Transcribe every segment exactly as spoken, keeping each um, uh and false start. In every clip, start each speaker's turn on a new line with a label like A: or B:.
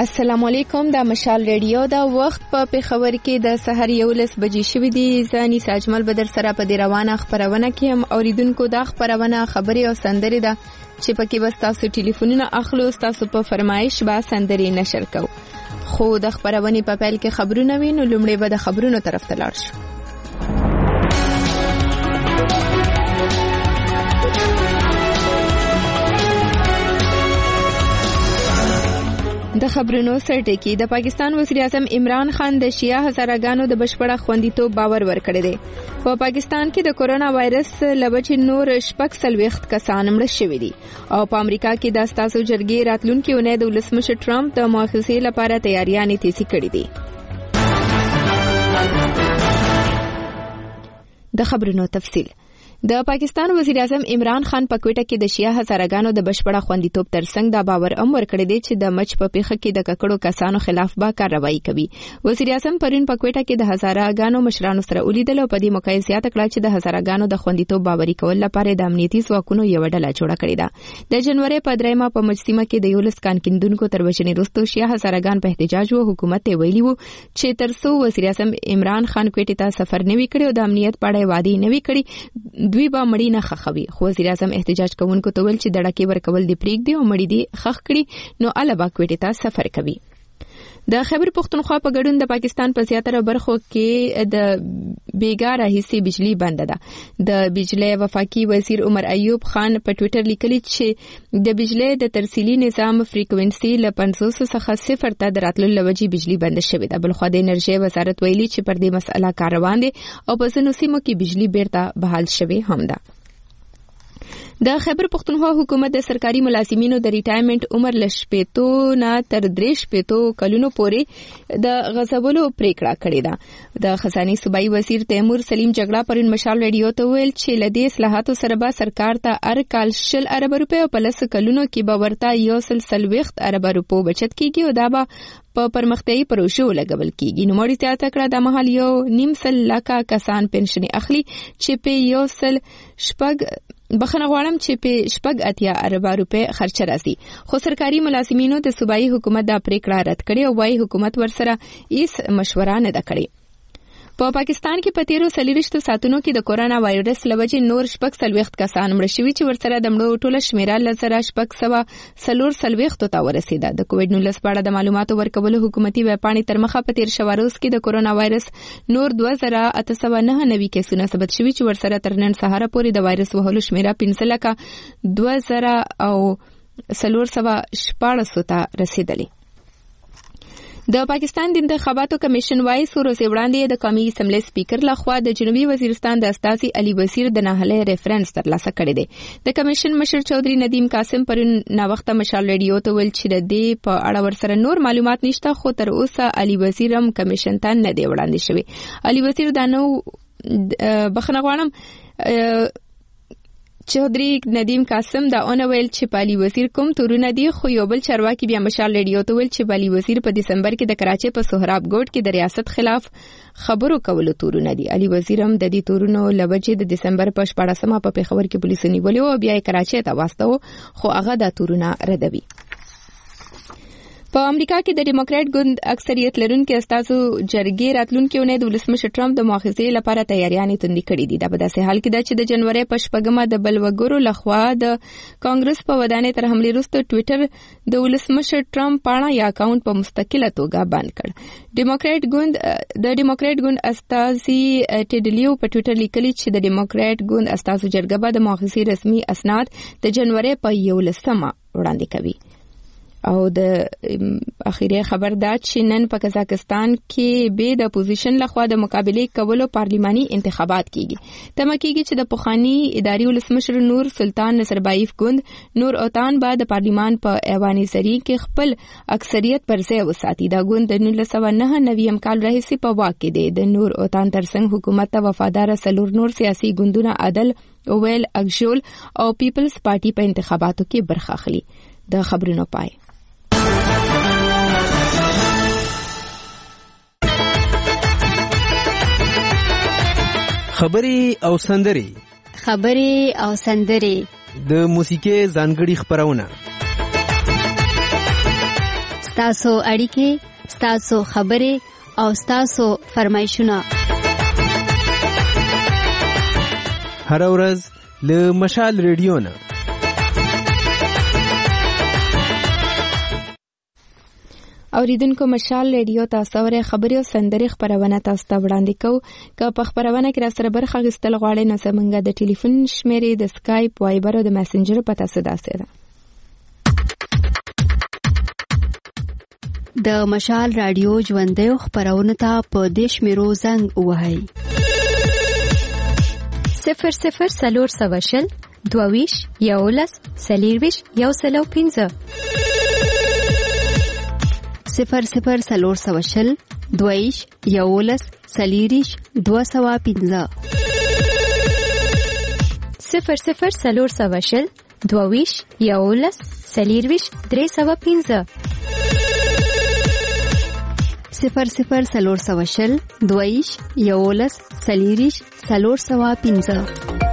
A: السلام علیکم. دا مشال ریډیو دا وخت په پیښور کې د سحر یولس بجې شوې دي. زانی ساجمل بدر سره په دې روانه خبرونه کې هم اوریدونکو دا خبرونه خبري او سندري ده چې پکې بس تاسو ټلیفونونه اخلو، تاسو په فرمایش با سندري نشر کو. خو د خبرونې په پیل کې خبرونه وینو، لومړی به د خبرونو طرف ته لاړ شو. د خبرونو سرټکی د پاکستان وزیر اعظم عمران خان د شیعه هزارګانو د بشپړه خوندیتوب باور ورکړی دی. په پاکستان کې د کورونا وایرس لبچ نور شپږ سلويخت کسان مړه شوي دي او په امریکا کې د استازو جرګې راتلونکي اونۍ د ولسمشر ټرمپ د مؤاخذې لپاره تیاریانې تیزی کړې دي. د خبرونو تفصیل. د پاکستان وزیر اعظم عمران خان په کوټه کې د شیعه هزارګانو د بشپړه خوندیتوب ترڅنګ دا باور هم ورکړی دی چې د مچ په پیښه کې د ککړو کسانو خلاف به کاروایی کوي. وزیر اعظم پرون په کوټه کې د هزارګانو مشرانو سره ولیدل او په دې موقع زیاته کړه چې د هزارګانو د خوندیتوب باوري کول لپاره د امنیتي ځواکونو یو ډله جوړه کړې ده. د جنوري په دریمه په مجسمه کې د یولس کان کیندونکو تر وژنې وروسته شیعه هزارګان په احتجاج او حکومت ته ویلي وو چې ترڅو وزیر اعظم عمران خان کوټه ته سفر نه وی کړی او د امنیت په اړه وعده نه وی کړی، دوی به مړی نه خوي. خو وزیر اعظم احتجاج کوونکو ته ویل چې دړه کې ورکول دی پریک دی او مړی دی خخ کړي نو الابا کوټه ته سفر کوي. د خیبر پختونخوا په ګډون د پاکستان په زیاتره برخو کې د بیګاره حصے بجلی بند ده. د بجلی وفاقي وزیر عمر ایوب خان په ټوئیټر لیکلي چې د بجلی د ترسیلي نظام فریکوئنسي له پنځوس څخه صفر ته د راتلو لوجې بجلی بند شوې ده. بلخو د انرژي وزارت ویلي چې پر دې مسله کار روان دي او په ځینو سیمو کې بجلی بیرته بحال شوې هم ده. د خیبر پختونخوا حکومت د سرکاري ملازمینو د ریټایرمنټ عمر له شپېتو نه تر درې شپېتو کلونو پورې د غځولو پریکړه کړې ده. د خزاني صوبایي وزیر تیمور سلیم جګړه پرون مشال ریډیو ته ویل چې له دې اصلاحاتو سره به سرکار ته هر کال شل ارب روپۍ په لس کلونو کې به ورته یو سل څلوېښت ارب روپۍ بچت کیږي او دا به په پرمختیايي پروژو لګول کیږي. نو مړی زیاته کړه د مهال یو نیم سل لکه کسان پنشن اخلي چې په یو سل شپږ بخنه غواړم چې په شپږ اتیا ارب روپۍ خرچ راځي. خو سرکاري ملازمینو د صوبایي حکومت دا پریکړه رد کړې او وايي حکومت ورسره هیڅ مشوره نه ده کړې. په پاکستان کې په تیرو څلوېښتو ساعتونو کې د کورونا وایرس له وجې نور شپږ څلوېښت کسان مړه شوي چې ورسره د مړو ټوله شمیره له زره شپږ سوه څلور څلوېښتو ته ورسېده. د کووډ نولس په اړه د معلوماتو ورکولو حکومتي ویبپاڼې تر مخه په تیر شوه روز کې د کورونا وایرس نور دوه زره اته سوه نهه نوي کیسونه ثبت شوي چې ورسره تر نن سهاره پورې د وایرس وهلو شمیره پنځه لکه دوه زره او څلور سوه شپاړسو ته رسېدلې. د پاکستان د انتخاباتو کمیشن وايي څو ورځې وړاندې د قومي اسمبلی سپیکر لخوا د جنوبي وزیرستان د استازي علي وزیر د ناهلي ریفرنس ترلاسه کړی دی. د کمیشن مشر چودري ندیم قاسم پرون ناوخته مشال ریډیو ته ویل چې د دې په اړه ورسره نور معلومات نشته، خو تر اوسه علي وزیر هم کمیشن ته نه دی وړاندې شوی. علي وزیر دا نو بخنه غواړم چودري ندیم قاسم دا اون ویل چې پالي وزیر کوم تورونه دي، خو یو بل چارواکي بیا مشال ریډیو ته ویل چې پالي وزیر په دسمبر کې د کراچۍ په سهراب ګوټ کې د ریاست خلاف خبرو کولو تورونه دي. علي وزیر هم د دې تورونو لوجې د دسمبر په شپاړسمه په پیښور کې پولیسو نیولې او بیا یې کراچۍ ته واستو، خو هغه دا تورونه ردوي. په امریکا کې د ډیموکرات ګوند اکثریت لرونکي استازو جرګې راتلونکي اونۍ د ولسمشر ټرمپ د مؤاخذې لپاره تیاریانې توندې کړې دي. دا په داسې حال کې ده چې د جنوري په شپږمه د بل وګړو لخوا د کانګرس په ودانۍ تر حملې وروسته ټوئیټر د ولسمشر ټرمپ پاڼه یا اکاونټ په مستقله توګه بند کړ. ډیموکرات ګوند د ډیموکرات ګوند استازي ټیډلیو په ټوئیټر لیکلي چې د ډیموکرات ګوند استازو جرګه به د مؤاخذې رسمي اسناد د جنوري په یولسمه وړاندې کوي. او د اخیری خبر دا چې نن په قزاقستان کې به د اپوزیشن لخوا د مقابله کولو پارلیماني انتخابات کیږي. تمه کیږي چې د پخوانی اداري ولسمشر نور سلطان نصربایف ګوند نور اوتان به د پارلیمان په ایواني سری کې خپل اکثریت پر ځای وساتي. دا ګوند د نولس سوه نهه نوي کال راهیسې په واک کې دی. د نور اوتان ترڅنګ حکومت ته وفادار څلور نور سیاسي ګوندونه عدل، اویل، اکژول او پیپلز پارټي په انتخاباتو کې برخه اخلي. د خبرونو پای
B: خبري او سندري
C: خبري او سندري
B: د موسیقي ځانګړي خبرونه ستاسو اړیکې، ستاسو خبرې او ستاسو فرمایشونه
C: هر ورځ له مشال ریډیو نه.
A: اوریدونکو مشال ریډیو تاسو ورې خبري او سندري خبرونه تاسو ته وړاندې کوو. که په خبرونه کې را سره برخه غوښتل غواړئ نو زموږ د ټلیفون شمیرې د سکایپ، وایبر او د میسنجر په تاسو داسې ده.
B: د مشال رادیو ژوندۍ خبرونه ته په دیش میرو زنګ وهاي
D: صفر صفر سلور سواشل دوویش یولس سلیرویش یو سلو پینزه
B: صفر صفر سلور سواشل دوویش یولس سلیریش دو سوا پینزه
D: صفر صفر سلور سواشل دوویش یولس سلیرویش درې سوا پینزه
B: صفر صفر سلور سواشل دویش یولس سلیریش سلور سوا پینزه.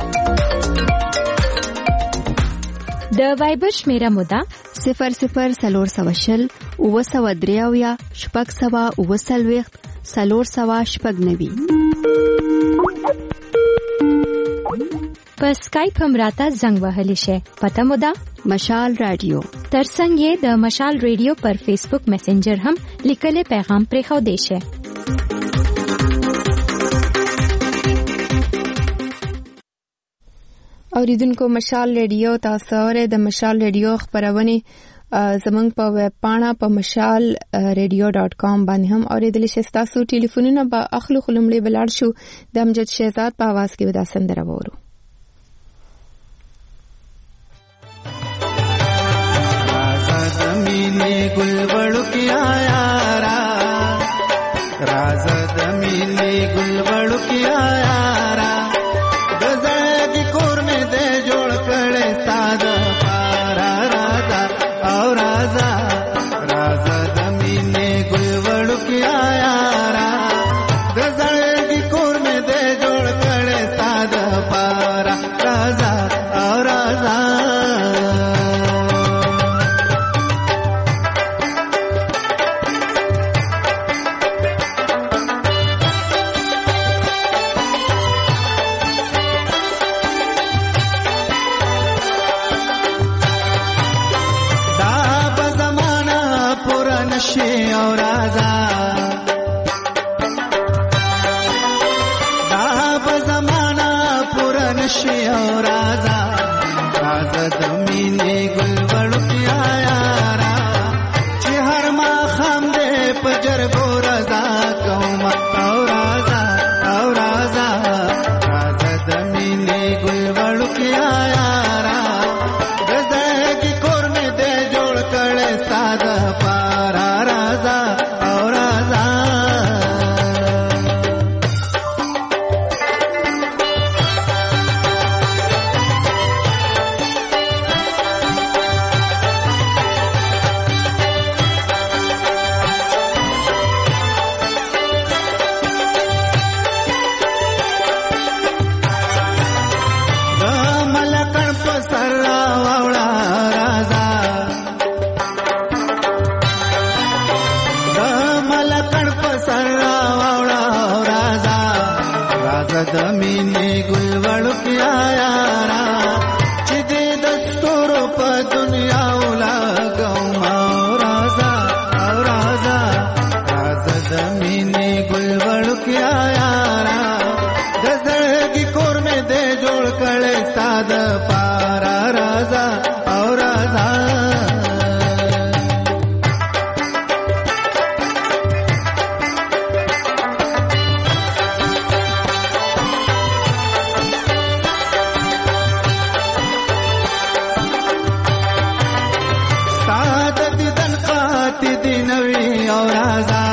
D: د وایبر شمیره مودا
B: صفر صفر سلور سواشل اوه سوا دریاویا شپږ سوا اوه سلویخت سلور سوا شپږ نوي.
D: په سکایپ هم راته زنګ وهلی شي. پته مودا
B: مشال رادیو.
D: ترڅنګ یې د مشال ریډیو پر فیسبوک میسنجر هم لیکلي پیغام پرې خو دی شي.
A: اوریدونکو مشال ریډیو تاسو اورئ. د مشال ریډیو خبرونه زمونږ په ویب پاڼه په مشال ریډیو ډاٹ کام باندې هم اوریدل شي. تاسو ټلیفونونه به اخلو خلمړي بلار شو د امجد شهزاد په आवाज کې ودا سندره وورو.
E: गुल बड़ुकिया यारा राजा दमीने गुल बड़ुकिया यारा गजगी कोर में दे जोड़ कड़े सादा पारा राजा और राजा राजा दमीने गुल बड़ुकिया यारा गजगी कोर में दे जोड़ कड़े सादा पारा राजा और राजा और राजा दाब जमाना पुरन शे और राजा राजा दमीने गुल बड़ुकिया यारा चिहर मा खम दे पजर गो रजा कौमा और राजा और राजा राजा दमीने गुल बड़ुकिया यारा गजगी कोर में दे जोड़ कड़े सादा पारा राजा और राजा मलकण पसरा वावड़ा राजा मलकण पसरा वावड़ा राजा राजा दमीने गुल बड़ुकिया यारा चिदे दस्तूर प दुनिया उला गौमा राजा और राजा राजा दमीने गुल बड़ुकिया यारा गजगी कोर में दे जोड़ कड़े साद पारा राजा और राजा नवी और राजा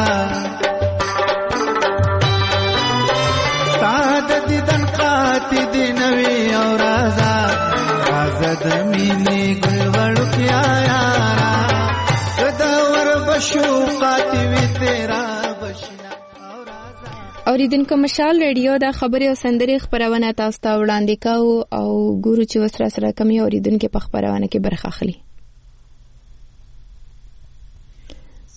E: साद दिदन काती दी नवी और राजा राजा दमीने गुल बड़ुकिया यारा सदावर बशु काती वी तेरा बशना और राजा.
A: اوریدونکو مشال ریډیو دا خبري او سندري خبرونه تاسو ته وړاندې کوو او ګورو چې وسره سره کمی اوریدونکو په خبرونه کې برخه اخلي.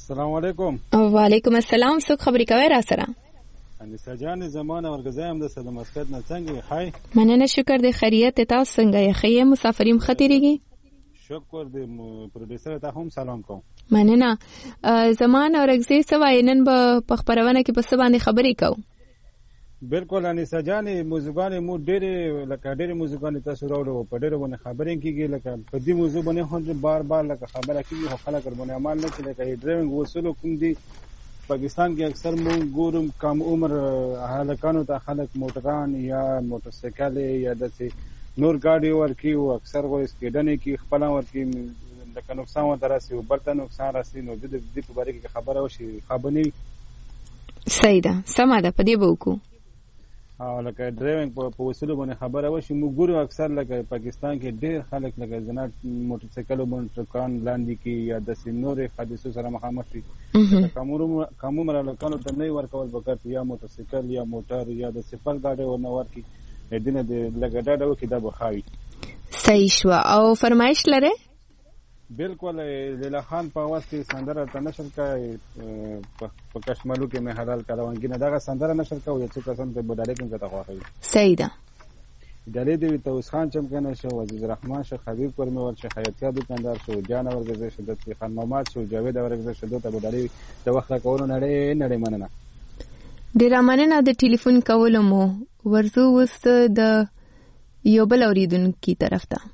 F: السلام علیکم.
A: وعلیکم السلام. څوک خبرې کوي را سره؟
F: انیسه جان زمانه ورګزایم د سره مسکت نه څنګه هاي.
A: مننه شکر د خیریت تاسو څنګه یې؟ خیر مسافریم خطرېږي.
F: شکر د پروډوسر ته هم سلام کوم.
A: مننه. زمانه ورګزې سوای نن په خبرونه کې په څه باندې خبرې کوو؟
F: بالکل انیسه جان موضوعګانې مو ډېرې لکه ډېرې موضوعګانې تاسو راوړو په ډېرو باندې خبرې کیږي لکه په دې موضوع باندې هم بار بار لکه خبره کیږي خو خلک ورباندې عمل نه کوي. لکه ډرایوینګ اصول کوم دي پاکستان کې اکثر مو ګورم کم عمر هلکانو ته خلک موټران یا موټرسایکل یا داسې نور ګاډي ورکي او اکثر وایي سپیډنې کې خپل ورکي لکه نقصان ورته راسي او بل ته نقصان راسي. نو د دې په باره کې خبره وشي خبرني
A: صحیح ده سمه ده په دې به وکړو.
F: او لکه ډرایوینګ په وسیلو باندې خبره وشي موږ ګورو اکثر لکه پاکستان کې ډېر خلک لکه زنات موټرسایکل باندې ټرکان لاندې کې یا داسې نورې حادثو سره مخامخ دي. کم عمر هلکانو ته نه ورکول پکار یا موټرسایکل یا موټر یا د سفر ګاډي ورنه ورکړي دینه د لکه ډاډه وکړي دا به ښه وي.
A: صحیح شوه. او فرمایش لرئ؟
F: بالکل لیلا خان په اواز کې سندره ته نشر کوي په کشمالو کې مې حلال کاروانګینه دغه سندره نشر کوي چې کسان ته بداله کې ته خوښوي.
A: صحیح ده.
F: ډالې دی توس خان چمکنه شو عزیز رحمان شو حبیب پرمه ورشه حیاتیا دکاندار شو جان ورګزې شو د خان محمد شو جاوید ورګزې شو ته بداله د وخت کولو نړۍ نړۍ مننه.
A: ډیر مننه د ټلیفون کولو مو ورزو وست د یو بل اوریدونکو طرف ته.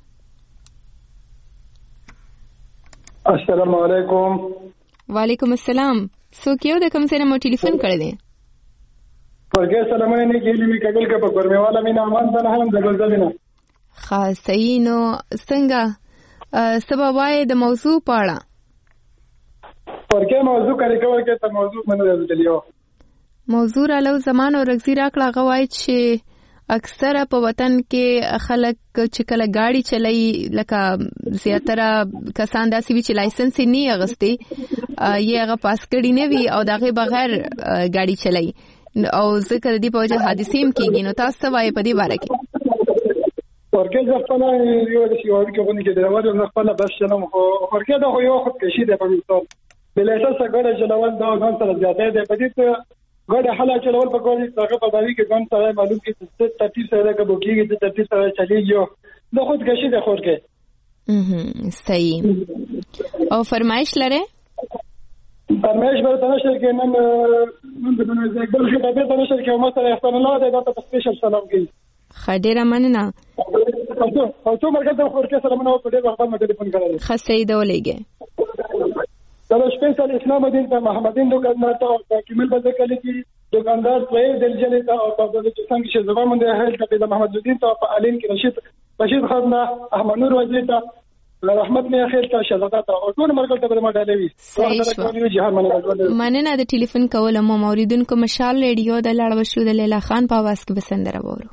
G: السلام علیکم.
A: وعلیکم السلام. څوک یو د کوم ځای نه مو ټلیفون کړی دی؟
G: ورګه سلامونه نه کېلی می کابل کې په ګرمېواله مینا امان ته هم د ګلزبینه.
A: خاص صحیح. نو څنګه سبا وای د موضوع په اړه؟
G: ورګه موضوع کړي کوي چې ته موضوع منو راځلیو.
A: موضوع را لو زمان او رغزی راکړه غوای چې اکثره په وطن کې خلک چې کله ګاډي چلای لکه زیاتره کسان داسې وي چې لایسنس یې نه اغستی یې هغه پاس کړي نه وي او دغه بغیر ګاډي چلای او ذکر دی په وجه حادثې هم کېږي. نو تاسو څه وایي په دې باره کې؟
G: ورکه ځپنه یو د سیواد کې غونډه کې دروازه نه خپل بس چلم خو ورکه دا خو یو خود کشي ده په مثال بل اساس ګاډي چلول دا ځان سره زیاته ده په دې ګاډي حالا چلول په کومه طریقه په باندې کې ځان سره معلوم کې چې ترتیب سره کبو کېږي چې ترتیب سره چلیږي دا خود کشي ده خورکه.
A: اها صحیح. او فرمایش لره؟
G: فرمایش به تاسو کې نن نن د بل ځای بل څه به تاسو کې مو سره احسان الله دې تاسو سپیشل سلام کوي.
A: خډيره مننه.
G: او څو مرګ د خورکه سره منو په دې وخت باندې ټلیفون کړل.
A: خسته دې ولېګه.
G: دا سپیشل اسلام دین ته محمدین دکاندار ته کمل بدل کړي چې دکاندار په دلجلې ته او په دې څنګه چې زما مونږه هل ته د محمد الدین ته په علین کې رشید رشید خان احمد نور وزیر ته رحمت نه خیر ته شهزاده ته او ټول مرګ ته به مډالوي.
A: مننه د ټلیفون کول مو موریدونکو مشال ریډیو د لاړ وشو د لیلا خان په आवाज کې بسندره وورو.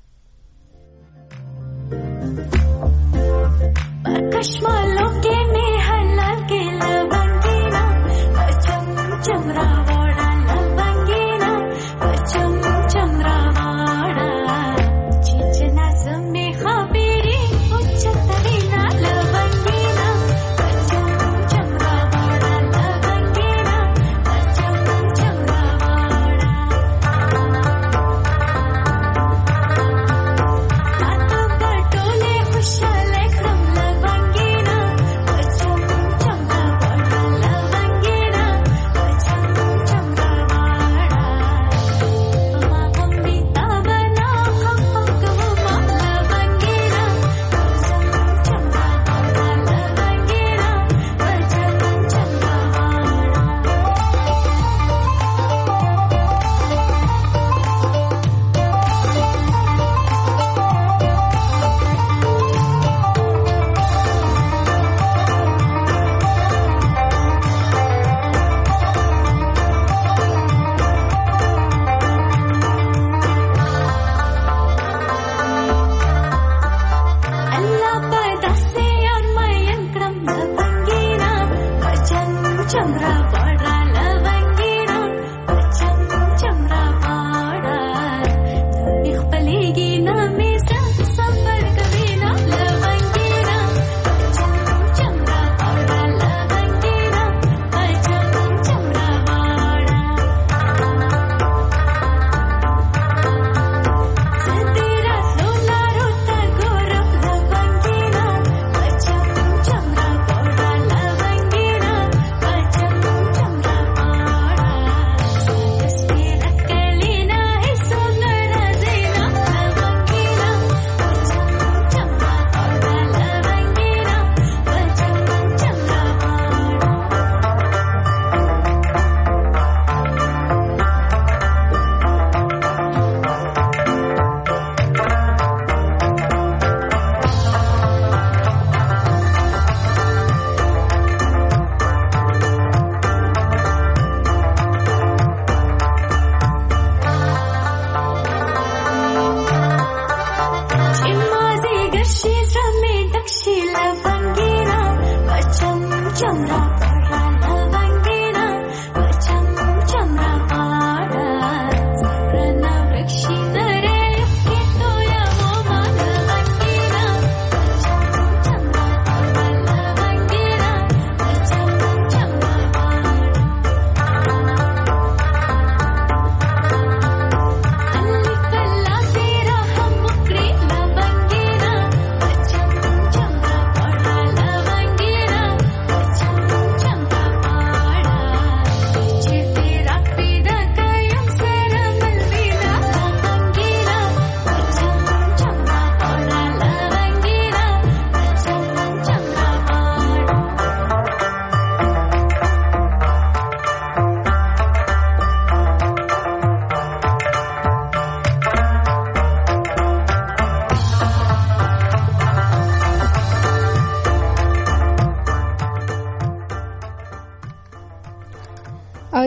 H: کشمالو کې نه حلال کې لونګینا چم چمرا وړا لونګینا چم چمرا وړا چچنا سمې خبرې او چترینا لونګینا چم چمرا وړا لونګینا چم چمرا وړا اته پټولې خوشاله کړم لونګینا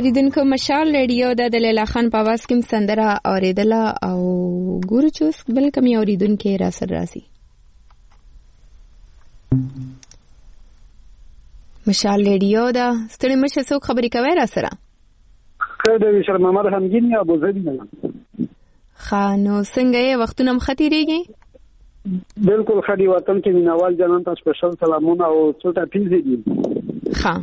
A: اوریدونکو مشال ریډیو د لیلا خان په आवाज کې سندره اوریدله او ګورو چې اوس بل کوم اوریدونکو را سره راځي. مشال ریډیو دا ستړي مشه څوک خبرې کوي را سره؟
G: خیر دی شر محمد همګین یا ابو زید نه.
A: خانو څنګه یې وختونه مخاطرېږي؟
G: بالکل خدي وطن کې مینوال جنان ته سپیشل سلامونه او څوټه پیزې دي.
A: ها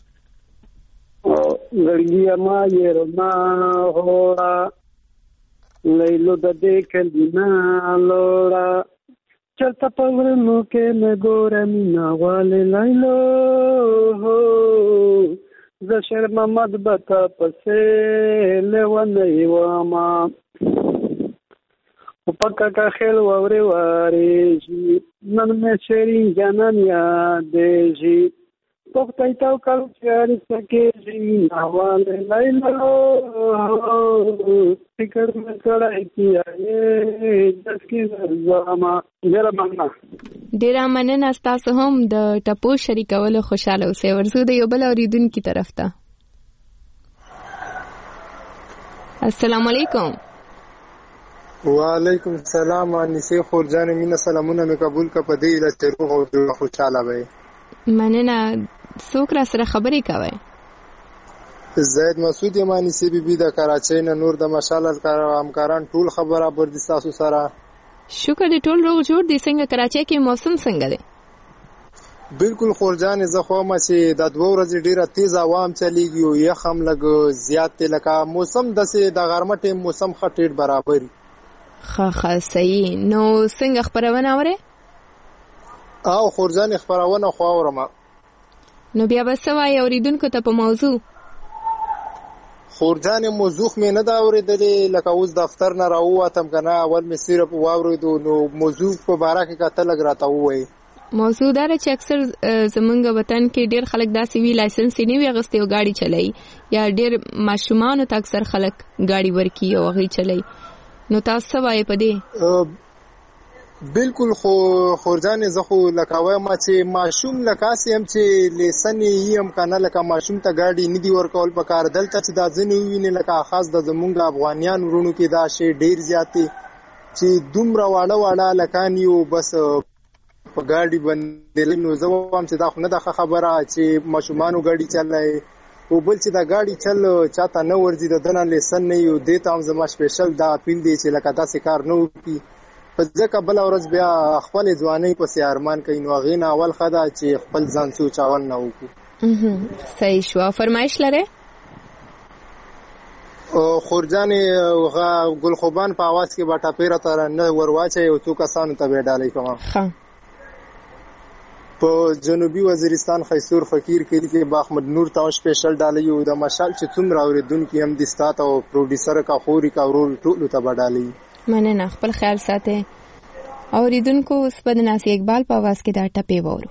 G: غړګیا ما یې رما هوړه لیلو د دې کلینا لوړه چرته پورنو کې مې ګوره مینوال لیلو هو ز شر محمد بتا پسې لونه یوما پکا کا خیل ووري واري جی نن مې شری جانان یادې جی پختای تاو کال چاري سکے جی ناواله لایلو فکر مې کړای کیایې دسکی زما ډیر مننه
A: ډیر مننه تاسو هم د ټپو شریکولو خوشاله اوسئ. ورسو د یو بل اوریدونکو طرف ته. السلام علیکم.
I: وعلیکم السلام. انسه خورجان مینا سلامونه مې قبول کا پدې له تیرو او خوشاله وي.
A: مننه. څوک را سره خبرې کوي؟
I: زید مسعود یمانی سی بی بی د کراچۍ نه نور د مشال همکاران ټول خبره بر دي تاسو سره.
A: شکر دې ټول روغ جوړ دي. څنګه کراچۍ کې موسم څنګه دی؟
I: بالکل خورجان زه خو ما چې د دوه ورځې ډیره تیز عوام چلیږي او یخ هم لګ زیات لکه موسم دسه د غرمه ټیم موسم خټیر برابر.
A: خا خا صحیح. نو څنګه خبرونه اورې؟
I: او خورجان خبرونه خو اورم.
A: نو بیا به سوای اوریدونکو ته په موضوع
I: خورجان موضوع مې نه دا اورېدلې لکه اوس دفتر نه راووتم کنه اول مې صرف واورېدو نو موضوع په باره کې کته لګ راته وای.
A: موضوع دا چې اکثر زمونږ وطن کې ډېر خلک داسې وی لایسنس نه وي غوښتي او ګاډي چلای یا ډېر ماشومان ته اکثر خلک ګاډي ورکی او غي چلای. نو تاسو وایي په دې؟
I: بالکل خو خورجان زه خو لکه وایم چې ماشوم لکه سیم چې لیسن یې هم کنه لکه ماشوم ته ګاډي ندي ورکول پکار دلته چې دا ځنی ویني لکه خاص د زمونږ افغانیان ورونو کې دا شی ډیر زیاتې چې دومره واړه واړه لکانیو بس په ګاډي باندې نو زه وایم چې دا خو نه د خبره چې ماشومانو ګاډي چلای او بل چې دا ګاډي چل چاته نه ورځي د دنه لیسن نه یو د تام زما سپیشل دا اپیل دی چې لکه دا کار نه وکي په ځکه بل ورځ بیا خپل ځواني په سیارمان کوي نو غین اول خدا چې خپل ځان سوچاول نه وکړي.
A: صحیح شو. فرمایش لره
I: او خورجان ګل خوبان په आवाज کې باټا پیرا تر نه ورواچي او تو کسانو ته وډالې کوم.
A: ها
I: په جنوبي وزیرستان خیسور فقیر کې کې با احمد نور تاو سپیشل ډالې یو د مشال چې څومره اوریدونکو هم د ستات او پروډوسر کا خوري کا ورول ټول ته وډالې.
A: مننه. خپل خیال ساتئ. اوریدونکو اوس په ناصر اقبال په आवाज کې دا ټپې وورو.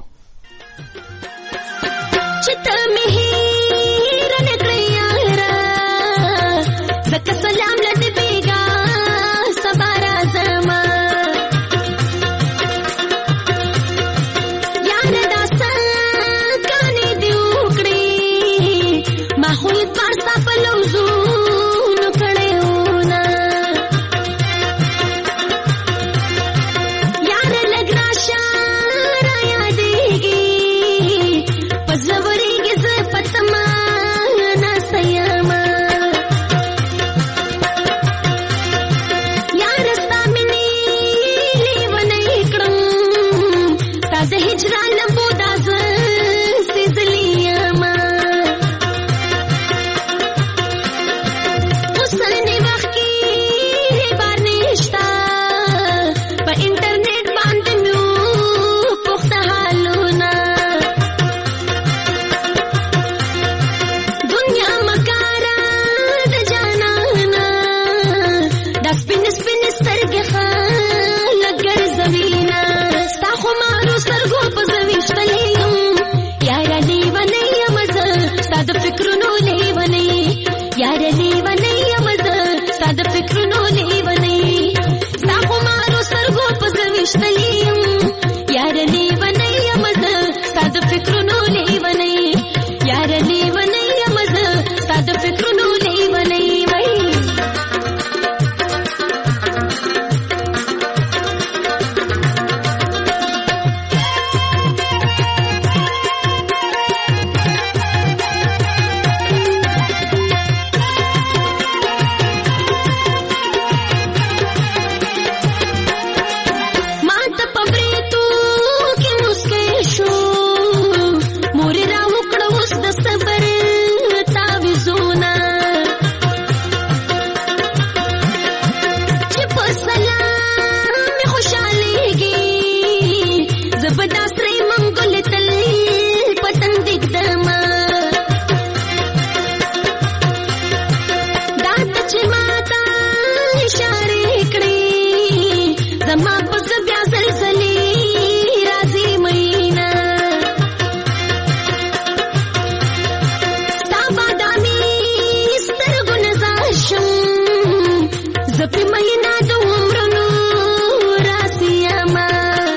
H: چت مهیر نکړیارا زک سلام لټ بیگا سبارا زما یار داسا کانی دیوکړي ما خو پارسا په لوزو यार लेवने यमज साद फिक्र नो लेवने यार लेवने यमज साद फिक्र زپی مینا د عمرونو راسیما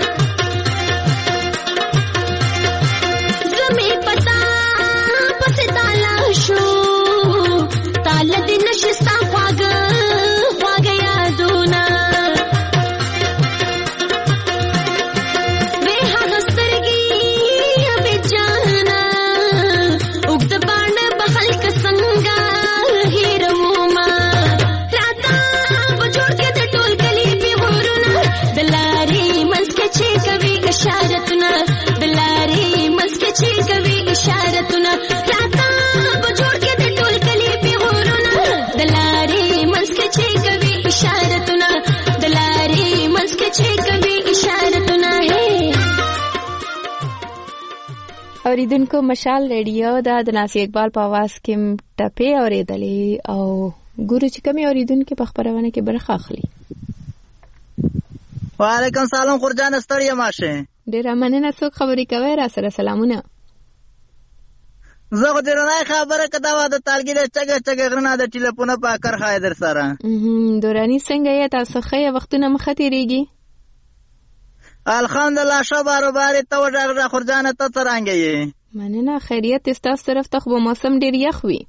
H: زمي پتا پس تالا شو تال د نشستا خواګ خواګ یادونه به هغه سترګي به جانا وګد باندې بخل ک څنګه هیروما راتا بجوړ کې د ټول کلی په ورونه دلاري مسکه چې کوي اشارتونه دلاري مسکه چې کوي اشارتونه راتا بجوړ کې د ټول کلی په ورونه دلاري مسکه چې کوي اشارتونه دلاري مسکه چې کوي اشارتونه
A: اوریدونکو مشال ریډیو دا د ناصر اقبال په आवाज کې ټپې اورېدلې او ګورو چې کومې اوریدونکو په خبرونه کې برخه اخلي.
J: وعلیکم سلام خورجان ستړی ماشه
A: ډیره مننه. څوک خبرې کوي؟ را سره سلامونه.
J: زه غوډه نه خبره کدا و د تالګي د چګه چګه غرنا د ټلیفون په کار خای در سره.
A: ام دورانی څنګه یې تاسو خې وختونه مخ تیریږي؟
J: الحمدلله شبارو باري ته وځه خورجان ته څنګه یې؟
A: مننه خیریت تاسو طرف ته خو موسم ډیر یخ وي.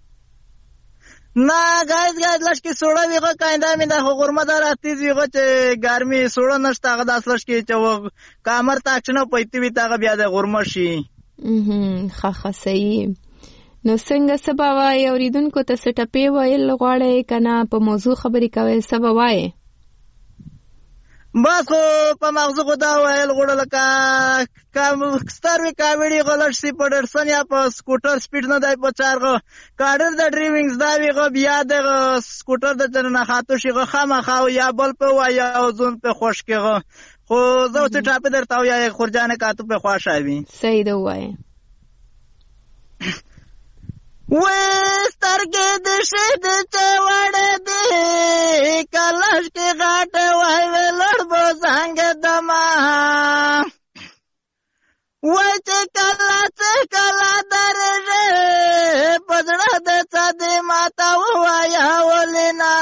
J: نه غاز غاز لش کې سوړه ویغه کاینده مې د غرمه دراتې ویغه چې ګرمي سوړه نشته غدا اصلش کې چې و کامر تاکشنه پېتی وی تاغه بیا د غرمه شي.
A: اه خا خا صحیح. نو څنګه سبا وای اوریدونکو ته سټپې وایل غواړي کنه په موضوع خبرې کوي سبا وای
J: بس په مغزو خدا وایل غوړل کا کم ستر وی کاویډي غلط سی پډرسن یا په سکوټر سپیډ نه دی په چارغه کارډر د ډرایوینګز دا ویغه بیا د سکوټر د چرنه خاطو شيغه خامخا یا بل په وای او زون په خوش کېغه خو زه ته ټاپه درتاو یا خورجانه کاتو په خواشاوي.
A: صحیح دی وای
J: وسترګې د شه د چوړې دې کلاش کې غاټ وای ولړ بو څنګه دما وای چې کلا چې کلا درې پزړه د څدې ماتا وایا ولینا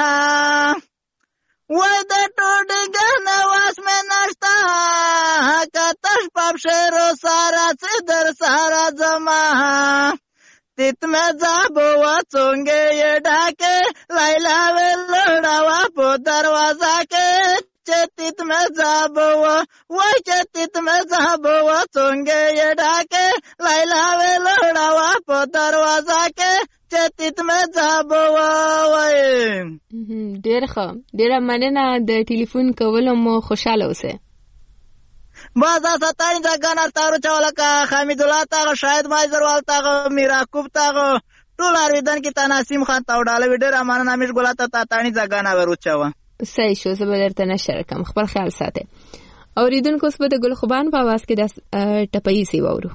J: وای د ټوډ ګن واس مې نشتا کتاش پاپ شهرو سارا چې در سارا زما تیت میں زابو چونگے یہ ڈھاکے لائلا وے لڑاوا پو دروازہ کے چیت میں زابو وہ چیت میں زابو چونگے یہ ڈھاکے لائلا وے لڑاوا پو دروازہ کے چیت میں زابو وای
A: ډیر ښه ډیره مننه د ټلیفون کولو مو خوشاله اوسه.
J: بازا ستانی ځګانا تارو چولکا حمید الله تا شاهد مایزروال تا میراکوب تا ټول اړیدن کې تناسیم خان تا وډاله وډر امان نامیش ګولا تا تانی ځګانا ورچاوه.
A: صحیح شو زه به درته نشر کوم خپل خیال ساته. اوریدونکو اوس به د ګل خوبان په आवाज کې د ټپې سی وورو.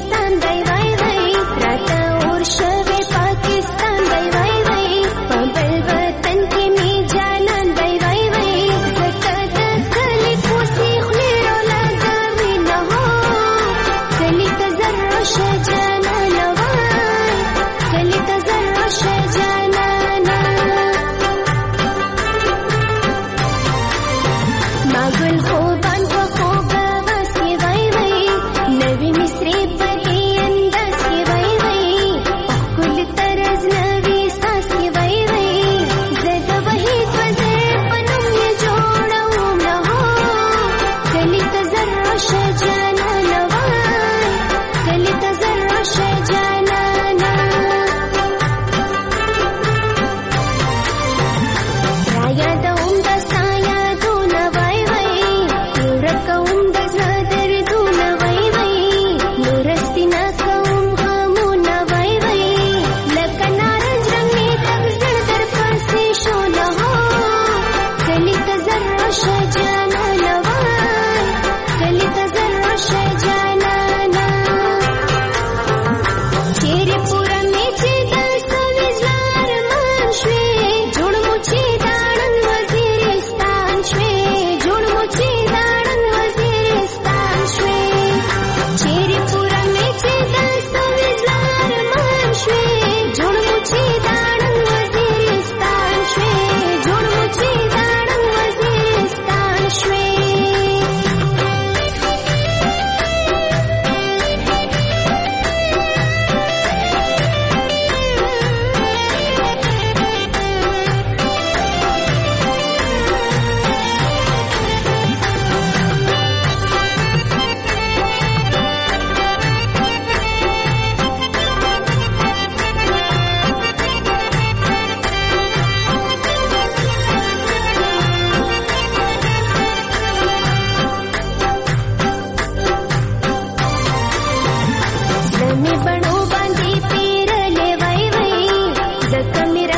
H: Bye.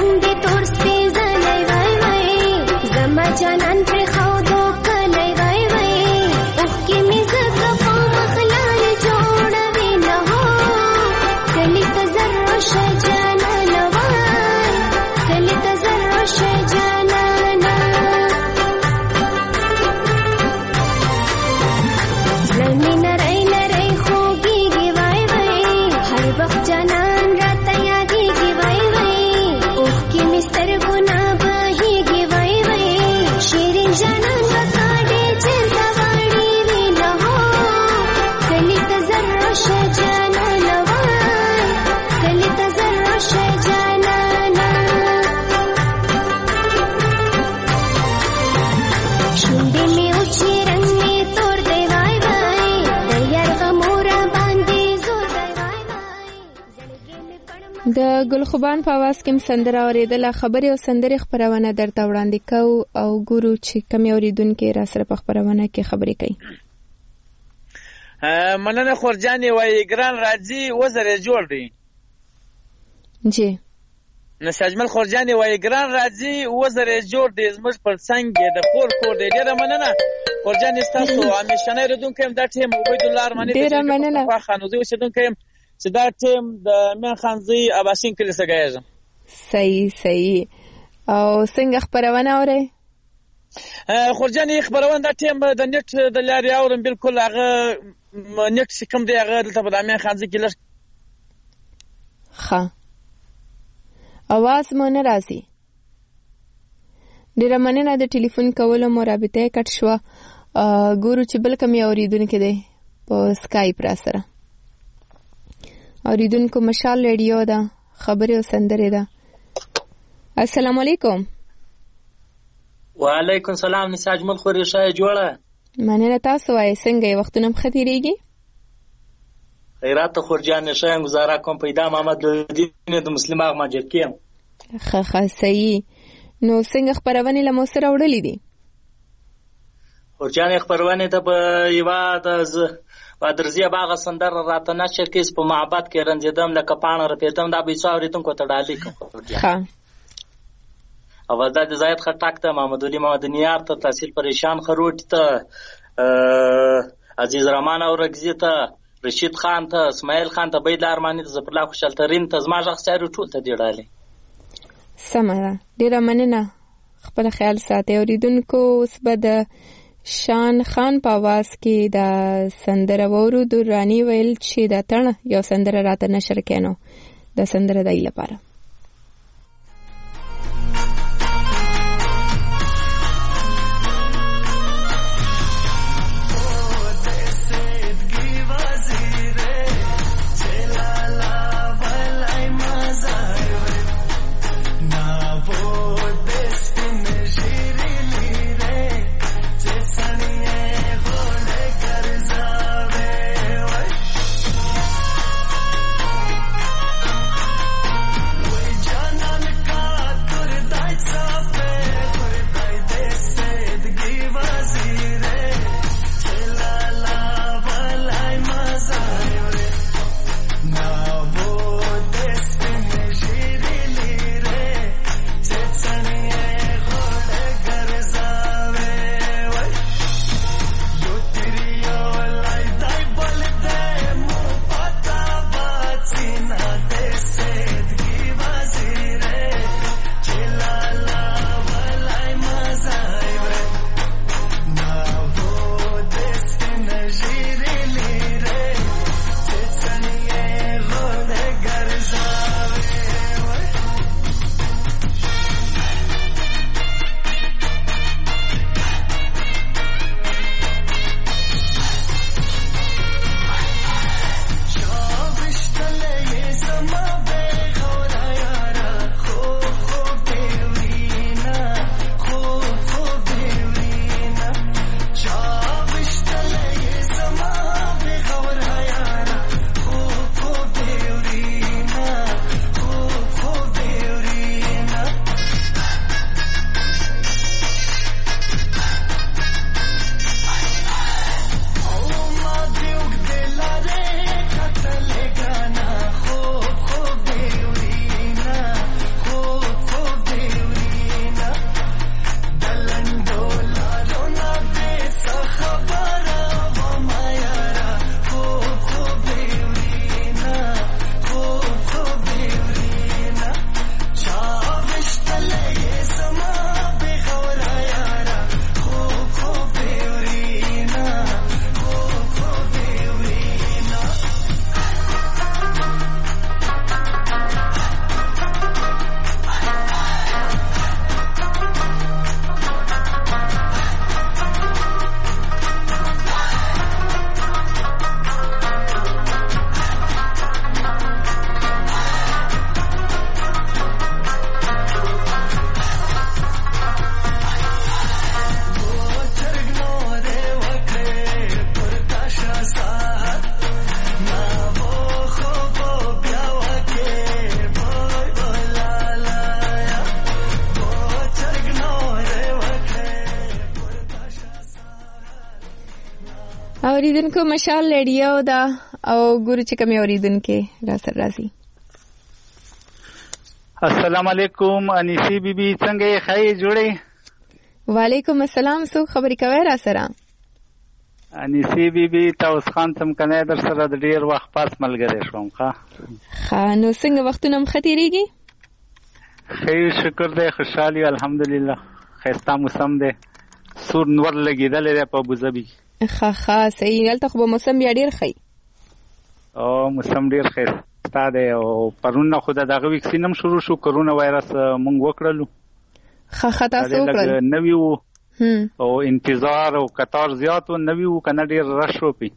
H: دې تور سپېځلی وای وای زما جانان پرې ښودو کلی وای وای اوښکې مې ځکه په مخ لارې جوړوي نه هو کلي ته زر راشه جانانه وای کلي ته زر راشه جانانه زړه مې نری نری خوږېږي وای وای هر وخت جانان راته یادېږي وای وای اوښکې مې سترګو نه بهېږي وای وای شیرین جانان به کاڼې چېرته واړې وي نه هو کلي ته زر راشه جانانه وای کلي ته زر راشه جانانه شونډې مې وچې رنګ مې تور دی وای وای د یار غمو را باندې زور دی وای وای زړګی مې پړم
A: د ګلخوبان په اواز کې سندره اورېدله. خبرې او سندرې خپرونه درته وړاندې کوو او ګورو چې کومې اورېدونکي را سره په خپرونه کې خبرې کوي.
K: مننه خورجانې وایي ګران راځي وزر یې جوړ دی.
A: جی
K: نشه اجمل خورجانې وایي ګران راځي وزر یې جوړ دی زموږ پر څنګ یې د خور کور دی. ډېره مننه خورجانې ستاسو همیشنی اورېدونکی یم. دا ټیم عبیدالله ارماني
A: ډېره مننه.
K: خانوزي اوسېدونکی یم چې دا ټیم د میان خانزي اباسین کلي څخه ګیږم.
A: صحیح صحیح. او څنګه خپرونه اورئ؟
K: خورجانې خپرونه دا ټیم د نېټ د لارې اورم. بلکل هغه نېټ چې کوم دی هغه دلته په د میان خانزي کې لږ
A: ښه اواز مو نه راځي. ډېره مننه د ټلیفون کولو مو رابطه یې کټ شوه. ګورو چې بل کومې اورېدونکی دی په سکایپ را سره. اورېدونکو مشال ریډیو ده خبرې او سندرې ده. السلام علیکم.
L: وعلیکم سلام. نسا اجمل خوري شای جوړه.
A: مننه. تاسو وایئ څنګه یې وختونه م ښه تېرېږي؟
L: خیرات خورجان شایم گزاره کوم. پیدا محمد لودین د مسلم اغما جرکیم.
A: ښه ښه صحیح. نو څنګه خپرونې له مو سره وړلې دي؟
L: خورجان خپرونې ته په یوه د بادرزیه باغه سندره راته نشر کیس په معبد کې رنځېدم لکه پاڼه رپېدم. دا به یې څو اورېدونکو ته ډالۍ کوم.
A: ښه
L: اول دا د زاید خټک ته محمد علي مدنیار ته تحصیل پریشان خروټ ته عزیز رحمان اورګزي ته رشید خان ته اسماعیل خان ته بید ارماني ته ظفرالله خوشحال ترین ته زما غږ ساري ټول ته دی ډالۍ.
A: سمه ده. ډېره مننه. خپل خیال ساتئ. اورېدونکو اوس به د شان خان په اواز کې دا سندره وورو. دراني ویل چې دا تڼه یو سندره راته نشر کړي نو دا سندره دی لپاره. اوریدونکو مشال لړیو دا او ګورو چې کوم اوریدونکو را سره راځي.
M: السلام علیکم انیسی بیبي څنګه یې خای جوړې؟
A: وعلیکم السلام سو خبرې کوي را سره
M: انیسی بیبي تاسو خان سم کنه در سره د ډیر وخت پاس ملګری شوم. ښه
A: خانو څنګه وختونه مختیریږي؟
M: خیر شکر دې خوشحالي الحمدلله خسته موسم دې سور نور لګیدل دی په ابوظبي.
A: ښه ښه صحیح دلته خو موسم بیا ډیر ښه
M: او موسم ډیر خسته دی او پرونه خو دغه ویکسین هم شروع شو کرونا وایرس مونږ وکړلو.
A: ښه ښه تاسو وکړل
M: نوی وو او انتظار او قطار زیات و نوی وو کنه ډیر رش و پی.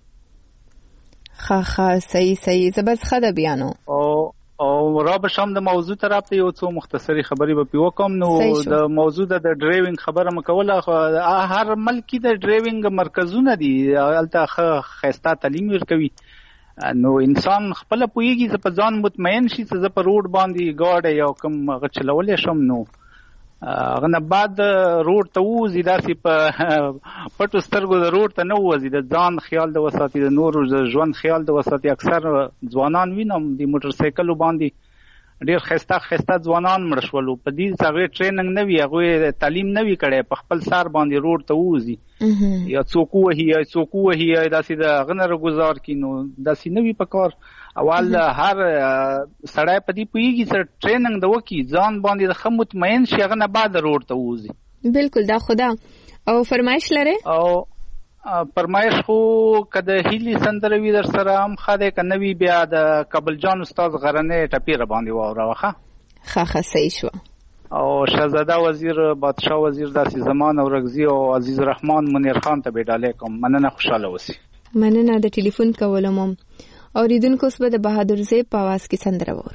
A: ښه ښه صحیح صحیح زبس خده بیانو
M: او او را به شام د موضوع طرف ته یو څو مختصری خبرې به پیو کوم. نو د موضوع د ډرایوینګ خبره مکوله هر ملک د ډرایوینګ مرکزونه دي الته خسته تعلیم ورکوي. نو انسان خپل پویږي چې په ځان مطمئن شي چې په روډ باندې گاډي یو کوم غچلولې شم نو غنه بعد روډ ته وځي داسې په پټو سترګو د روډ ته نه وځي د ځان خیال د وساتي د نور ژوند خیال د وساتي. اکثر ځوانان وینم د موټر سایکلو باندې ډیر خسته خسته ځوانان مړ شولو په دې څنګه ټریننګ نه وی هغه تعلیم نه وی کړي په خپل سر باندې روډ ته وځي یا څوک وهي یا څوک وهي داسې د غنره گزار کینو داسې نه وی په کار اول هر سړی په دې پویږي چې ټریننګ د وکی ځان باندې د خمت مطمئن شي هغه نه بعد روډ ته وځي.
A: بالکل دا خدا او فرمایش لري
M: او فرمایش خو کده هیلی سندروي در سره هم خاله کنوي بیا د کابل جان استاد غرنه ټپیره باندې واوروخه.
A: ښه ښه صحیح شو.
M: او شهزاده وزیر بادشاه وزیر داسې زمان او رغزي او عزیز رحمان منیر خان ته بیډاله کوم مننه خوشاله وسی.
A: مننه د ټلیفون کولم اوریدونکو اوس به د بهادر زیب په आवाज کې سندره وورو.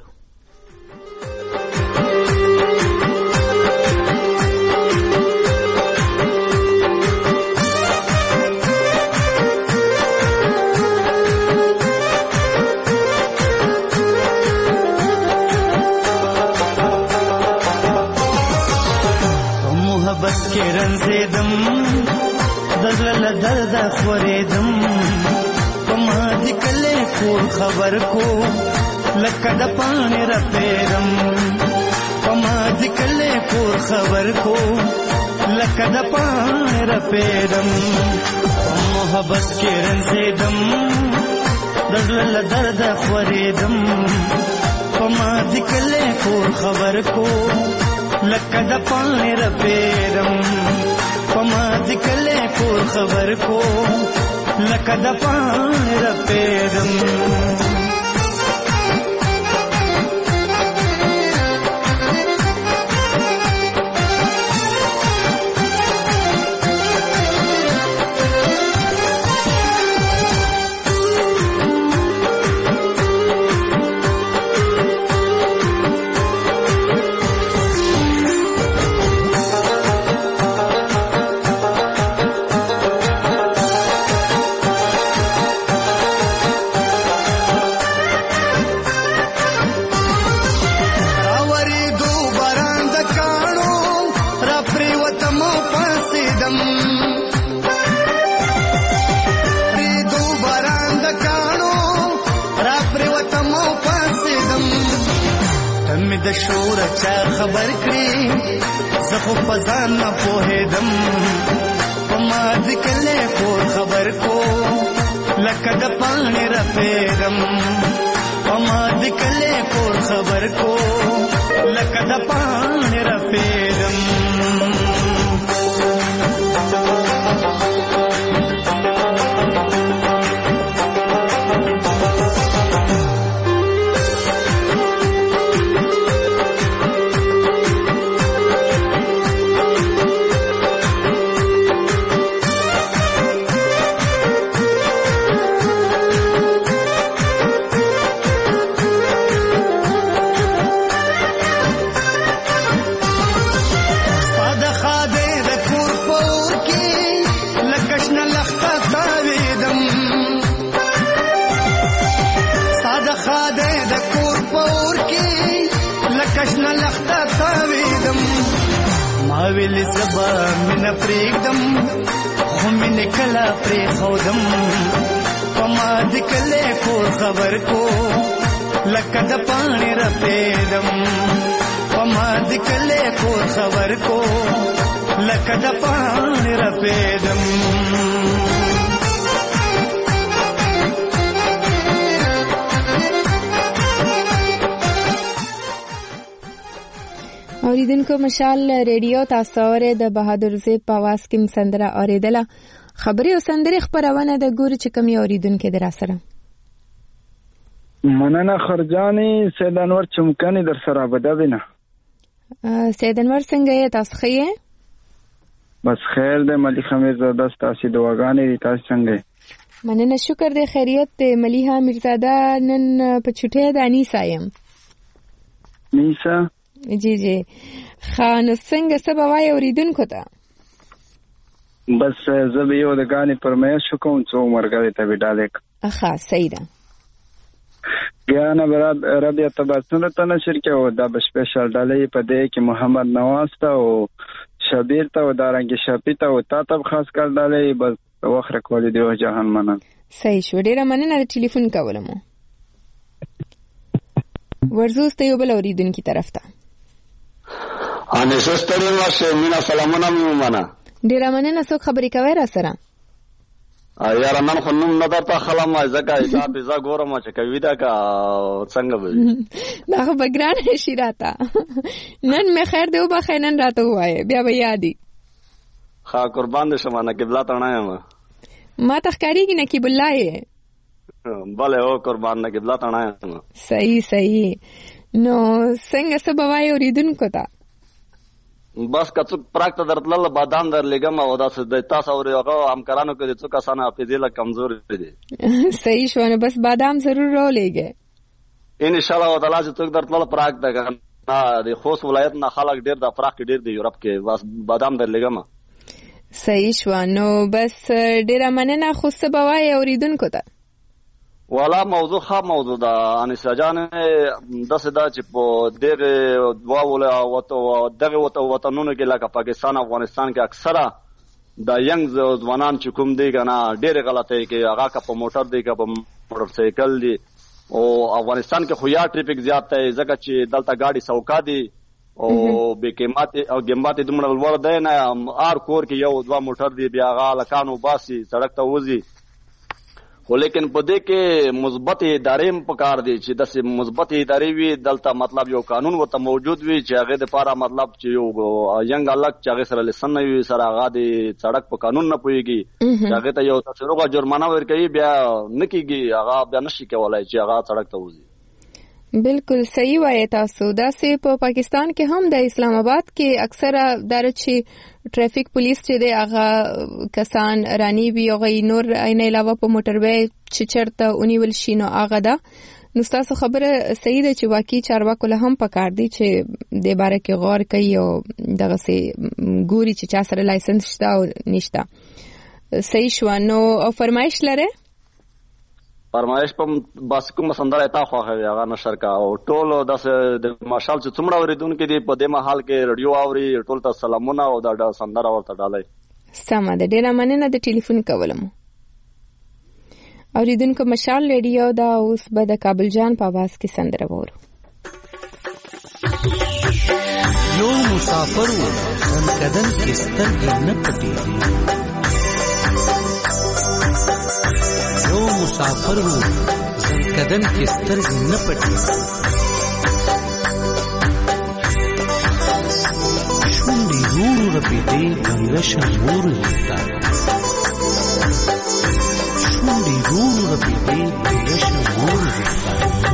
E: محبت کې رنځېدم دزل درد خورېدم پما دې کله کور خبر کو لکه د پانی رپېدم پما دې کله کور خبر کو لکه د پانی رپېدم محبت کې رنځېدم دزل درد خورېدم پما دې کله کور خبر کو لکه د پانی رپېدم پما دې کله کور خبر کو لکه د پانی رپېدم. د شور چا خبر کړي زه خو پزان نه پوهېدم پما دې کله کور خبر کو لکه د پانی رپېدم پما دې کله کور خبر کو لکه د پانی رپېدم. ویل سبا من پریږدم هم نکلا پرې خودم پما د کله کور خبر کو لکه د پانی رپیدم پما د کله کور خبر کو لکه د پانی رپیدم
A: اوریدونکو مشال ریډیو تاسو اورئ د بهادر زیب په आवाज کې سندره اوریدله خبري او سندري خبرونه د ګور چې کوم اوریدونکو در سره
N: مننه خرجاني سید انور چمکني در سره بدوینه
A: سید انور څنګه یې تاسو ښه
N: بس خیر دې مليحه میرزاده تاسو دعاګانې تاسو څنګه
A: مننه شکر دې خیریت دې مليحه میرزاده نن په چټه د انیسا یم
N: نیسا
A: جی جی خان څنګه سبا وای اوریدونکو ته
N: بس زه به یو د غانې پرمایش کوم څو مرګه ته وډالک
A: اخا صحیح ده
N: ګانا براد عربیه تبسنه ته نشر کې او دا به سپیشل ډالې په دې کې محمد نواز ته او شبیر ته او دارنګ شپی ته او تا ته خاص کړ ډالې بس وخره کولې دی جهان منن
A: صحیح شو ډیره مننه د ټلیفون کولم ورزوس ته یو بل اوریدونکو طرف ته
O: ان سستری ماشه مینا سلامونه میمنه
A: ډیره مننه څوک خبرې کوي را سره
O: یاره نن خو نوم نه درته خلم ځکه حساب یې زه ګورم چې کوي دا کا څنګه به
A: دا خو بګران شي راته نن مې خیر دی وبخې نن راته وایي بیا به یادي
O: ښه قربان دې شم نه قبله ته نه یم
A: ما ته ښکارېږي نه قبله الله یې
O: بله او قربان نه قبله ته نه یم
A: صحیح صحیح نو څنګه څه به وایي اورېدونکو ته
O: بس که څوک پراک ته درتلل بادام در لګم او داسې د تاسو اورې هغه همکارانو کې د څو کسانو حافظې له کمزوري دي
A: صحیح شو نو بس بادام ضرور راولېږئ
O: ان شاء الله تعالی چې څوک درتلل پراک ته نه د خوست ولایت نه خلک ډېر د پراک ډېر دی یورپ کې بس بادام در لګم
A: صحیح شو نو بس ډېره مننه خو څه به وایې اورېدونکو ته
O: والا موضوع ښه موضوع ده انیسه جانې داسې ده چې په دغې دواړو دغې وطنونو کې لکه پاکستان افغانستان کې اکثره د ینګ ځوانان چې کوم دی که نه ډېرې غلطۍ کوي هغه که په موټر دی که په موټر سایکل دی او افغانستان کې خو یا ټریفک زیات دی ځکه چې دلته ګاډي سوکا دي او بې قیمتې او قیمت یې دومره لوړ دی نه هر کور کې یو دوه موټر دی بیا هغه هلکان وباسي سړک ته وځي خو لیکن په دې کې مثبت ادارې هم پکار دي چې داسې مثبت ادارې وي دلته مطلب یو قانون ورته موجود وي چې هغې دپاره مطلب چې یو ینګ هلک چې هغې سره لیسن نه وي سره هغه د سړک په قانون نه پوهېږي چې هغې ته یو تفریغه جرمانه ورکوي بیا نه کېږي هغه بیا نشي کولی چې هغه سړک ته وځي
A: بالکل صحیح وایي تاسو داسې په پاکستان کې هم د اسلام آباد کې اکثره دره چې ټریفک پولیس چې دی هغه کسان رانی وي هغه نور عین علاوه په موټروي چې چرته ونیول شي نو هغه ده نو تاسو خبره صحیح ده چې واقعي چارواکو له هم پکار دي چې د باره کې غور کوي او دغه سي ګوري چې چا سره لایسنس شته او نشته صحیح شو نو فرمایش لره
O: فرمایش په بس کوم سندره تا خوښوي هغه نشر کا او ټول داسې د ماشال چې څومره اوریدونکي دي په دې مهال کې رادیو اوري ټول ته سلامونه او دا سندره ورته ډالۍ
A: سمه ده ډېره مننه د ټلیفون کولم اوریدونکو مشال رادیو دا اوس به د کابل جان په आवाज کې سندره وورو
C: یو مسافر و کدن کې سترګې نه پټېږي یو مسافر و کدن کې سترګې نه پټېږي شونډې ورو رپېدې ګنګه شمور لیکه شونډې ورو رپېدې ګنګه شمور لیکه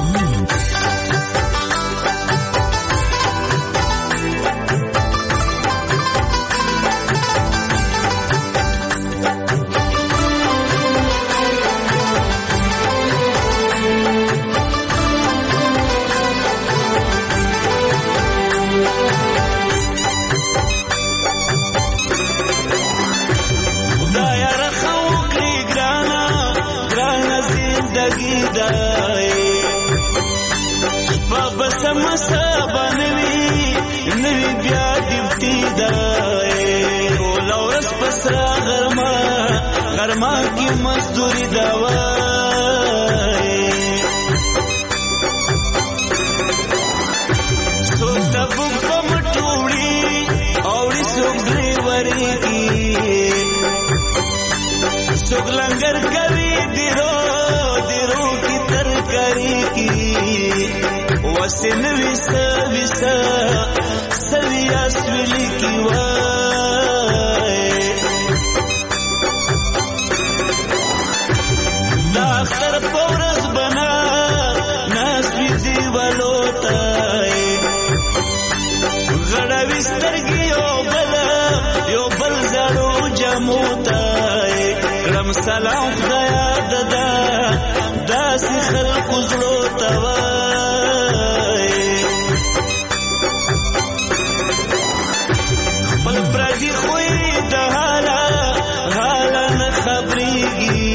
P: مسابه نوی نوی بیا دیوتی دای ټول ورځ پس را غرمه نرما کی مزدوری دوای سو تبوک پم ټوړي اوړي سوګ ډریوري کی سوګ لنګر کوي دیرو دیرو کی ترکاری کی وسن وس وس سویا سویلی کی وای دا اختر پورس بنا ناس بی دیوالوتای غړا وسترګي یو بل یو بل زړو جموتای رم سلام خدایا ددا داس خلق زړو توای خپل پردي خوې د حالا حالا نه خبريږي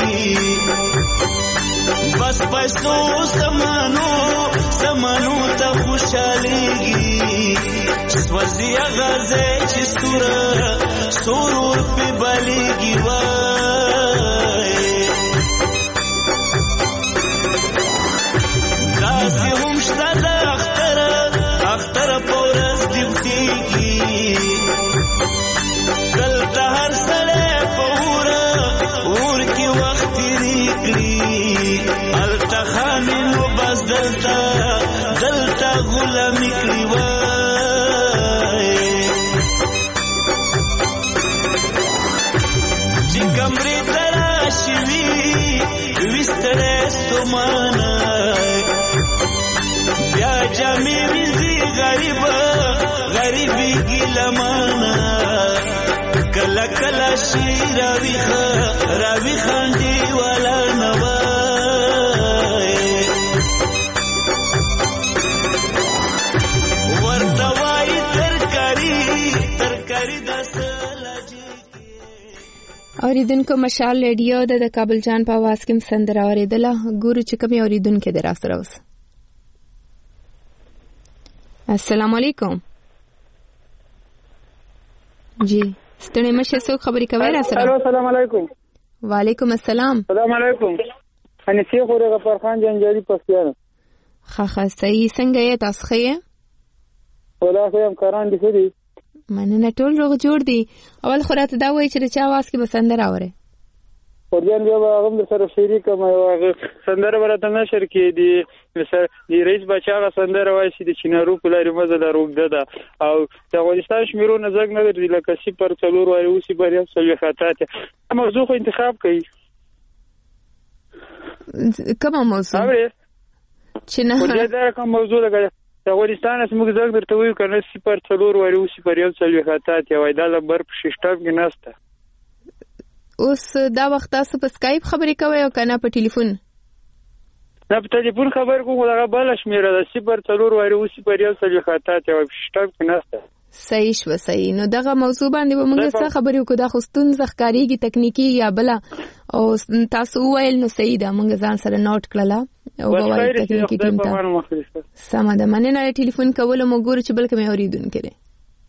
P: بس پیسو سمانو سمانو ته خوشاليږي سوځي غازه چې ستوره سورور په باليږي وای داسې هم شته د اختر اختر پورس دیوتیږي دلته هر سړی په اوره اور کې وخت تېرېږي هلته خانینو بس دلته دلته غلامي کړي وای چې کمرې ته راشي وي ویستلی ستومانه بیا جامې ویزي غریبه غریبي ګیلمانه کله کله شي راویښه راویښه انډیواله نه وای ورته وایي ترکاري ترکاري داسه
A: اوریدونکو مشال ریډیو د کابل جان په आवाज کې سندره اوریدله ګورو چې کومې اوریدونکو در سره اوس السلام علیکم جی ستړي مشه څوک خبرې کوي را سره
Q: السلام علیکم
A: وعلیکم السلام
Q: السلام علیکم انسی خو غفار خان جنجالي پښتون
A: خا خا صحیح څنګه یې تاسو ښه
Q: ولا خو هم کاران دي خو دي
A: مننه ټول روغ جوړ دي اول خو راته دا وایي چې چا आवाज کې بسندر اوره
Q: ورجان بیا هغه د سره شریک ما هغه سندر ورته نشر کې دي مثلا دی رئیس بچا سندر وایي چې د چینارو په لاري مزه دروغ ده او د افغانستان شمیرونه زګ نه لري لکه سی پر څلور وایي او سی پر یو څلور خاطات موضوع خو انتخاب کړي
A: کومه موضوع چې نه
Q: دا کوم موضوع لګا د افغانستان اسمه زګ درته وایي کنه سی پر څلور وایي او سی پر یو څلور خاطات وایي دا لبر په سیستم کې نهسته
A: اوس دا وخت تاسو په سکایپ خبرې کوئ او کنه په ټلیفون
Q: نه په ټلیفون خبر کوم دا بل شمیره ده صفر څلور وایي او صفر یو څلور خاطات یو شټاپ کې نهسته
A: صحیح شو صحیح نو دغه موضوع باندې به موږ څه خبرې وکړو دا خو ستونزه ښکاریږي تکنیکی یا بل او تاسو ویل نو صحیح ده موږ ځان سره نوٹ کړلا او وایي تکنیکی ټیم ته سم ده مننه ټلیفون کول مو ګور چې بلکې مې اوریدونکو کړي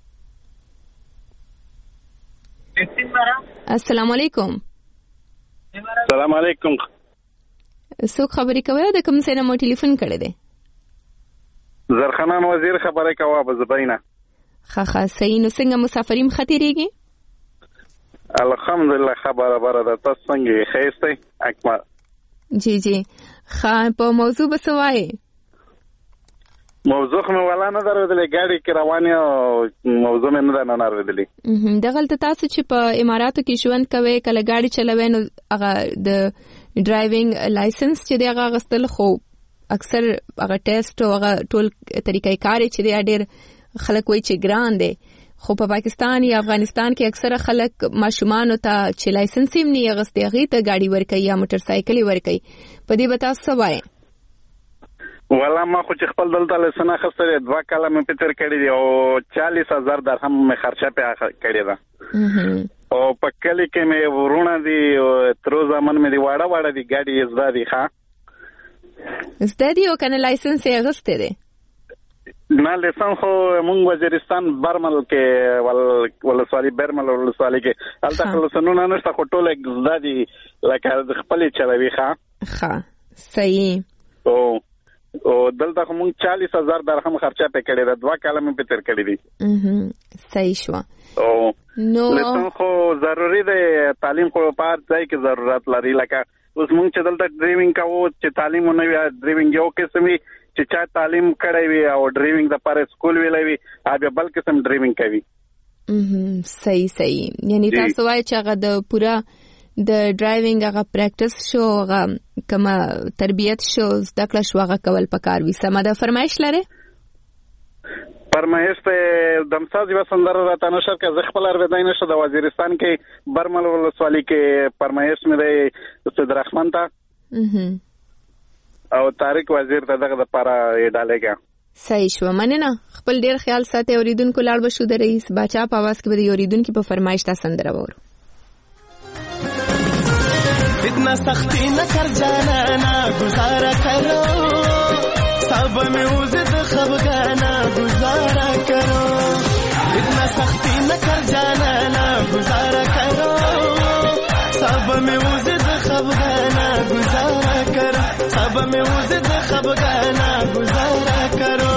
A: السلام علیکم
R: السلام علیکم
A: څوک خبرې کوي د کوم ځای نه مو ټلیفون کړی دی
R: زرخنان وزیر خبرې کوي په زبینه
A: ښه ښه صحیح نو څنګه مسافرین خطرېږي
R: الحمدلله خبره بره ده تاسو څنګه ښه اکمل
A: جی جی ښه په موضوع به څه وایي
R: موضوع مې ولا نه درودلې ګاډي کې روانه موضوع مې نه نه درودلې
A: دغلت تاسو چې په اماراتو کې ژوند کوي کله ګاډي چلوي نو هغه د ډرایوینګ لایسنس چې دغه غستل خو اکثر هغه ټیسټ او هغه ټول طریقې کار چې دی ډېر خلک وایي چې ګران دی خو په پاکستان یا افغانستان کې اکثر خلک ماشومان ته چې لایسنس یې نه غستې هغه ته ګاډي ورکوي یا موټر سایکل ورکوي په دې به تاسو څه وایي
R: ولا ما خو چې خپل دلته لسنه خسته دوه کاله مې پتر کړی دی او چالیس هزار درهم مې خرچه په کړی دا او په کلی کې مې ورونه دي تر ځمن مې دی واړه واړه دي ګاډي زده دي ښا
A: زده دي او کنه لایسنس یې غسته دي
R: نه لیسن خو مونږ وزیرستان برمل کې ول ولسوالي برمل ولسوالي کې البته خلصنونه نشته خو ټول زدادي لکه خپل چلوي ښه
A: ښه صحیح
R: او او دلته مونږ چالیس هزار درهم خرچه پې کړی دا دوا کاله مې په تیر کړی دي
A: صحیح شو
R: او
A: نو
R: لیسن خو ضروری دی تعلیم خو په هر ځای کې ضرورت لري لکه اوس مونږ چې دلته ډرایوینګ کوو چې تعلیم ونه وي ډرایوینګ یو قسم وي چې چا تعلیم کړی وي او ډرایوینګ د پاره سکول ویلی وي هغه بل قسم ډرایوینګ کوي.
A: ام صحیح صحیح یعنی تاسو وایي چې هغه د پورا د ډرایوینګ هغه پریکټس شو هغه کما تربیت شو زده کړه شو هغه کول پکار وي. سمه ده فرمایش لري
R: فرمایش ته دمساز یو سندره راته نشر که زه خپل ارویدای نشه د وزیرستان کې برمل ولسوالي کې فرمایش مې دی استاد رحمان ته او طارق وزیر ته دغه د پاره ډالېګا.
A: صحیح شو مننه خپل ډیر خیال ساتي اوریدونکو لاړ بشو د رئیس باچا په आवाज کې به اوریدونکو په فرمایش تا سندره وورو.
P: इतना सख्ती न कर जाना ना गुजारा करो सब में उजिद खफगाना गुजारा करो इतना सख्ती न कर जाना ना गुजारा करो सब में उजिद खफगाना गुजारा करो सब में उजिद खफगाना गुजारा करो.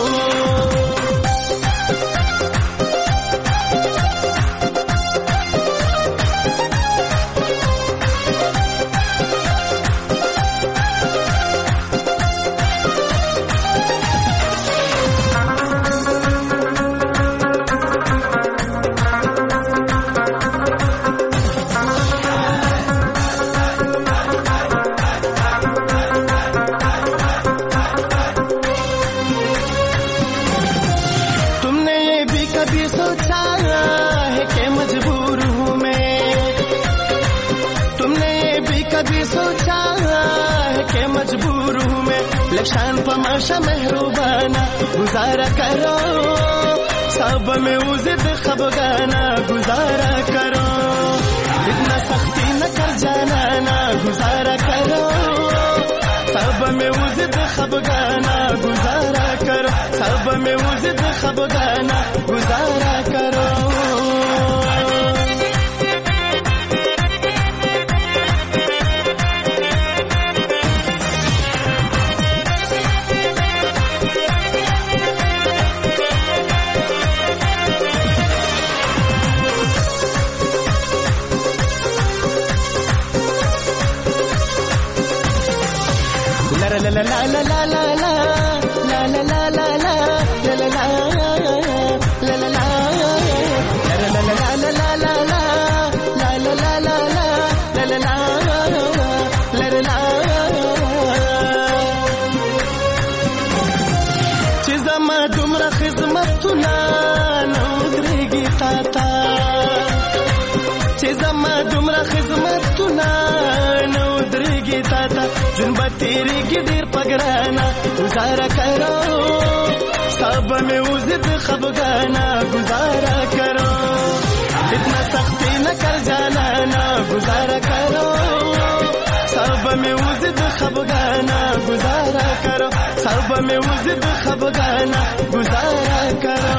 P: शान पमाशा मेहरबाना गुजारा करो सब में उजिद खफगाना गुजारा करो इतना सख्ती न कर जाना ना गुजारा करो सब में उजिद खफगाना गुजारा करो सब में उजिद खफगाना गुजारा करो. La la la la la la la la la la la la la la la la la la la چیزما دومره خدمتونه نو درېږي تا ته چیزما دومره خدمتونه نو درېږي تا ته جون به تېرېږي ډېر په ګرانه ګزاره کرو سب में उजिद खफगाना गुजारा करो इतना सख्ती न कर जाना ना गुजारा करो सब में उजिद खफगाना गुजारा करो सब में उजिद खफगाना गुजारा करो.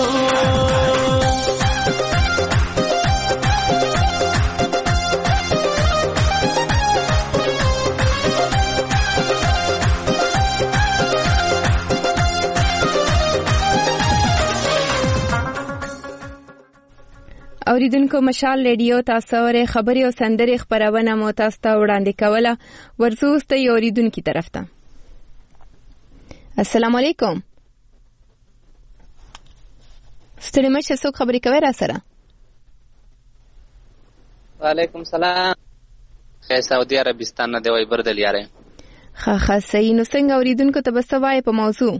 A: اوریدونکو مشال ریډیو تاسو ورې خبري او سندري خبرونه مو تاسو ته وړاندې کوله ورسوسته یو اوریدونکو طرف ته. السلام علیکم ستړي مشه څوک خبري کوي را سره؟
S: وعلیکم السلام خیر سعودي عربستان نه دی وای بردل یاره
A: ښه ښه صحیح. نو څنګه اوریدونکو ته بس وای په موضوع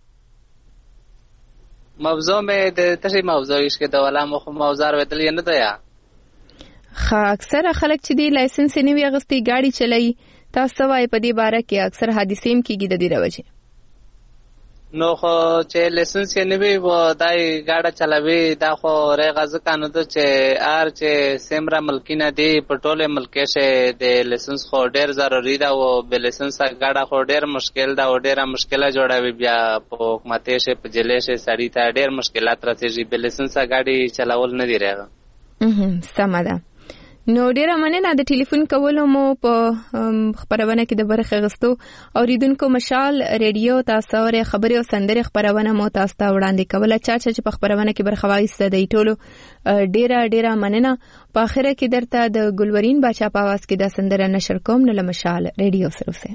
S: موضوع مې د تشي موضوع کې د ولا مخ موضوع ورتل نه دی یا
A: ښه اکثر خلک چې دی لایسنس نه وي غستې गाड़ी چلای تاسو وای په دې باره کې اکثر حادثې هم کیږي د دې راوځي.
S: نو خو چې لیسنس یې نه وي و دای ګاډه چلوي دا خو ریغه ځکه نو ده چې ار چې سیمره ملکي نه دی په ټوله ملکې شه د لیسنس خو ډېر ضروري ده او بې لیسنسه ګاډه خو ډېر مشکل ده او ډېره مشکله جوړوي بیا په حکومتي شه په جلې شه سړي ته ډېر مشکلات رسېږي بې لیسنسه ګاډي چلول نه دی ریغه
A: سمه ده. نو ډیره مننه د ټلیفون کولو مو په خبرونه کې د برخه غستو اوریدونکو مشال ریډیو تاسو ورې خبري او سندري خبرونه مو تاسو ته وړاندې کوله چا چې په خبرونه کې برخه وایسته دی ټولو ډیره ډیره مننه. په اخره کې درته د ګلورین بچا په आवाज کې د سندره نشر کوم نو مشال ریډیو سره سه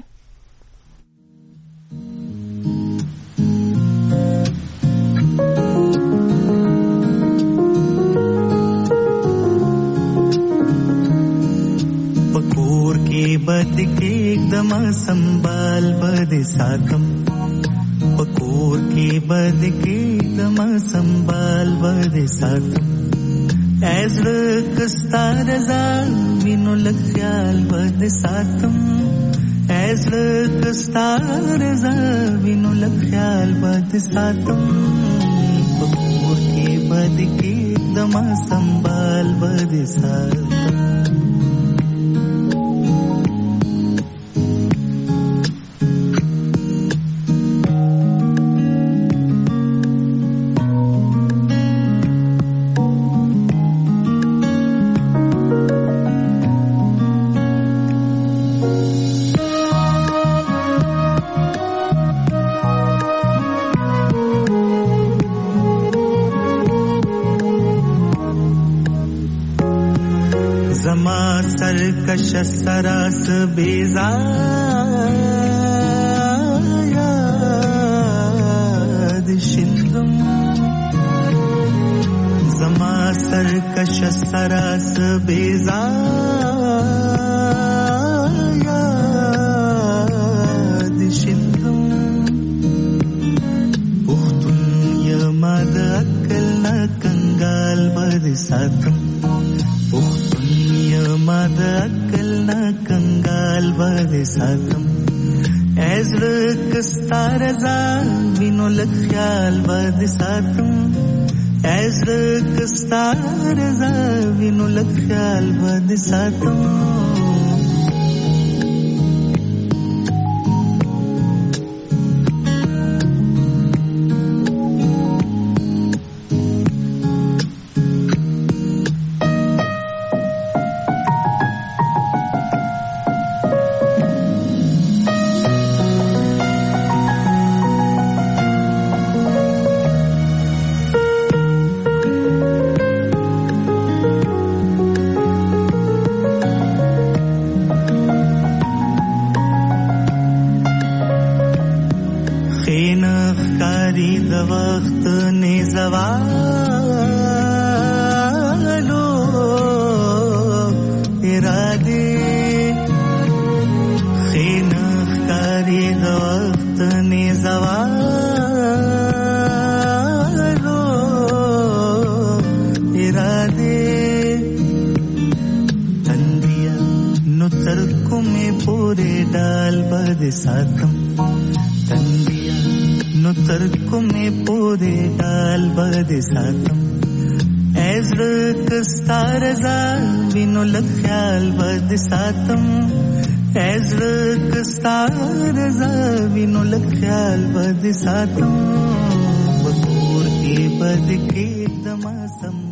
P: پکور کې بد کې एकदम संभाल बद सातम पकोर के बद के एकदम संभाल बद सातम ऐज़ कस्तार जा विनो लख्याल बद सातम ऐज़ कस्तार जा विनो लख्याल बद सातम पकोर के बद के एकदम संभाल बद सातम सरकश सरास बेजायाद शिंदम जमा सरकश सरास बेजायाद शिंदम पुख्तुन यमद अक्ल न कंगाल बद सातम मद अक्ल न कंगाल बद सातम ऐज़ कस्तार जा विनो लख्याल बद सातम ऐज़ कस्तार जा विनो लख्याल बद सातम सातम ऐज़ कस्तार जा विनो लख्याल बद सातम बकोर के बद के एकदम